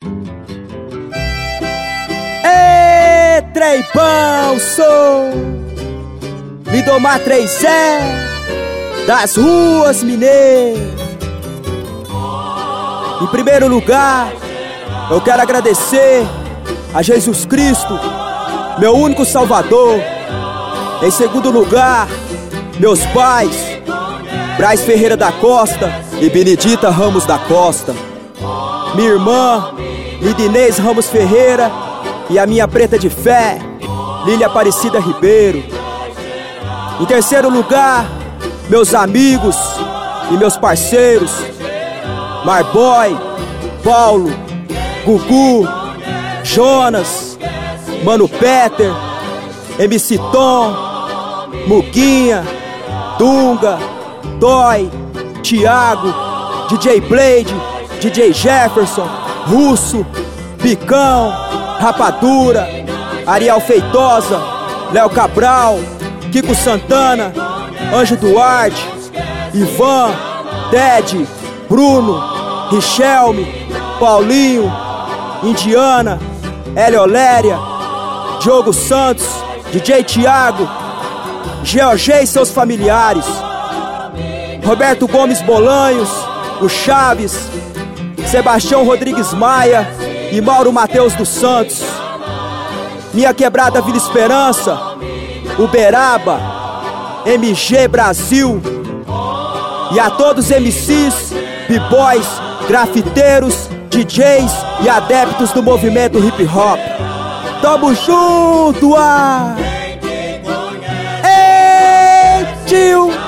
Ê, Treibão, sou Lindomar 3E das ruas mineiras. Em primeiro lugar, eu quero agradecer a Jesus Cristo, meu único Salvador. Em segundo lugar, meus pais, Braz Ferreira da Costa e Benedita Ramos da Costa, minha irmã, Lidinês Ramos Ferreira, e a minha preta de fé, Lília Aparecida Ribeiro. Em terceiro lugar, meus amigos e meus parceiros, Marboy, Paulo, Gugu, Jonas, Mano Peter, MC Tom, Muguinha, Dunga, Toy, Thiago, DJ Blade, DJ Jefferson, Russo, Picão, Rapadura, Ariel Feitosa, Léo Cabral, Kiko Santana, Anjo Duarte, Ivan, Ted, Bruno, Richelme, Paulinho, Indiana, Hélio Oléria, Diogo Santos, DJ Thiago, GOG e seus familiares, Roberto Gomes Bolanhos, o Chaves, Sebastião Rodrigues Maia e Mauro Mateus dos Santos, minha quebrada Vila Esperança, Uberaba, MG Brasil, e a todos os MCs, B-boys, grafiteiros, DJs e adeptos do movimento hip hop. Tamo junto, Ei, tio!